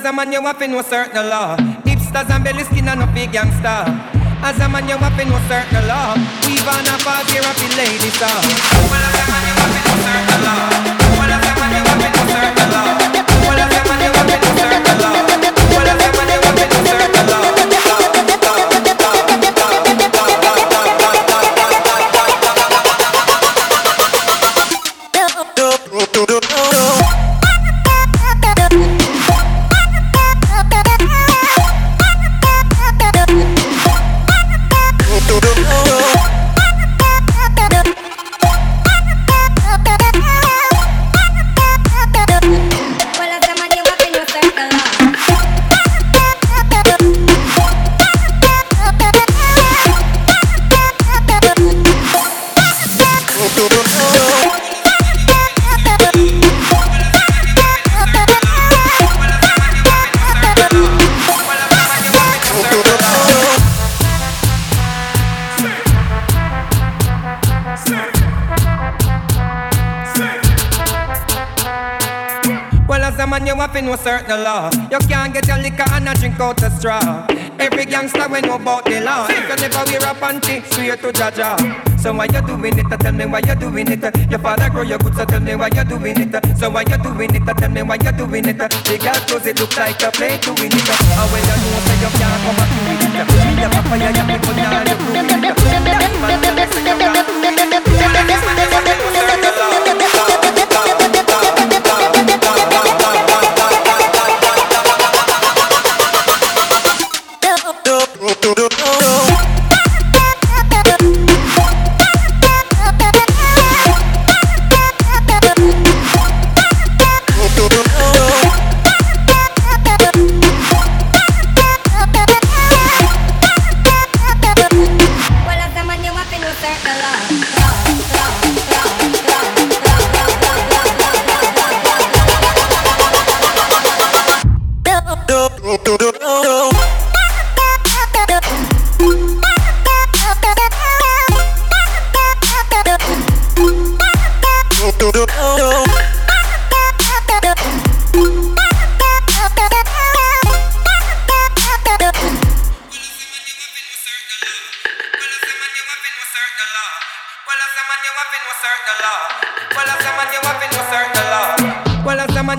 as a man you have to know certain law. Hipsters and belly skin and no big gangster. As a man you have to know certain law. We've on a fast here up in ladies star. Well as a man you have to know certain law. Well as a man you have to know certain law. Well as a man you have to know certain law. Well as a man you have to know certain law. No certain law. You can't get your liquor and a drink out a straw. Every gangster we know about the law. If you never wear a panty, swear to Jaja. So why you doing it? Tell me why you doing it. Your father grow your good, so tell me why you doing it. So why you doing it? Tell me why you doing it. The girl clothes it look like a play to win it. And when you know so you can't come back to it. Me the papa you people now you prove it. That man tell me say you can't do it. This man is a no certain law.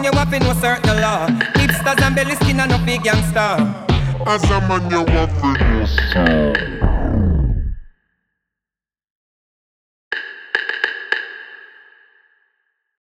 As a man you have to